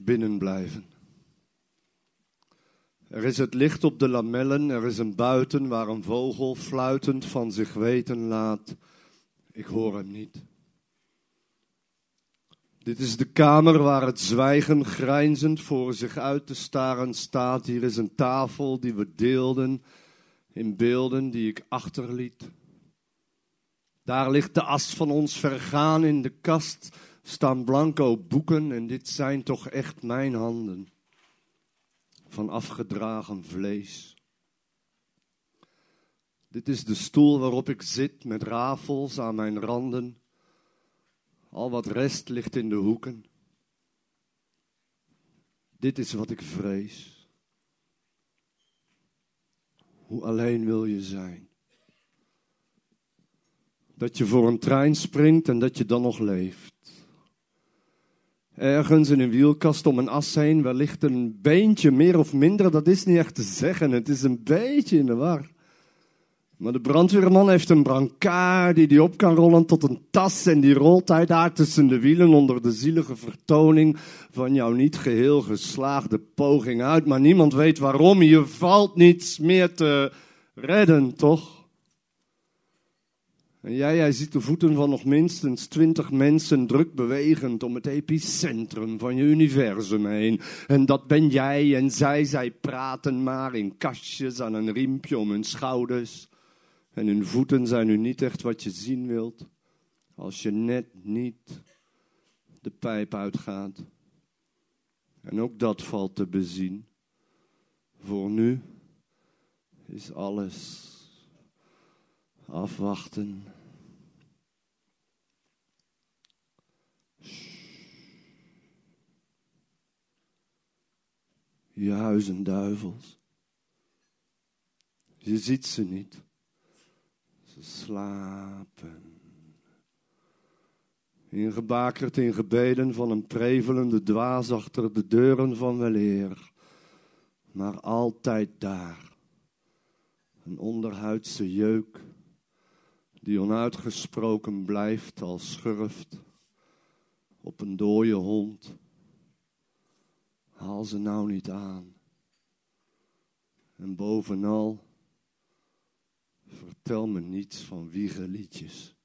binnen blijven. Er is het licht op de lamellen, er is een buiten waar een vogel fluitend van zich weten laat: ik hoor hem niet. Dit is de kamer waar het zwijgen grijnzend voor zich uit te staren staat. Hier is een tafel die we deelden in beelden die ik achterliet. Daar ligt de as van ons vergaan, in de kast staan blanco boeken en dit zijn toch echt mijn handen van afgedragen vlees. Dit is de stoel waarop ik zit met rafels aan mijn randen. Al wat rest ligt in de hoeken. Dit is wat ik vrees. Hoe alleen wil je zijn? Dat je voor een trein springt en dat je dan nog leeft. Ergens in een wielkast om een as heen, wellicht een beentje meer of minder, dat is niet echt te zeggen. Het is een beetje in de war. Maar de brandweerman heeft een brancard die op kan rollen tot een tas en die rolt hij daar tussen de wielen onder de zielige vertoning van jouw niet geheel geslaagde poging uit. Maar niemand weet waarom, je valt niets meer te redden, toch? En jij ziet de voeten van nog minstens 20 mensen druk bewegend om het epicentrum van je universum heen. En dat ben jij en zij praten maar in kastjes aan een riempje om hun schouders. En hun voeten zijn nu niet echt wat je zien wilt, als je net niet de pijp uitgaat. En ook dat valt te bezien. Voor nu is alles afwachten. Je huizenduivels. Je ziet ze niet. Ze slapen. Ingebakerd in gebeden van een prevelende dwaas achter de deuren van weleer. Maar altijd daar. Een onderhuidse jeuk die onuitgesproken blijft als schurft op een dode hond. Haal ze nou niet aan. En bovenal, vertel me niets van wiegeliedjes.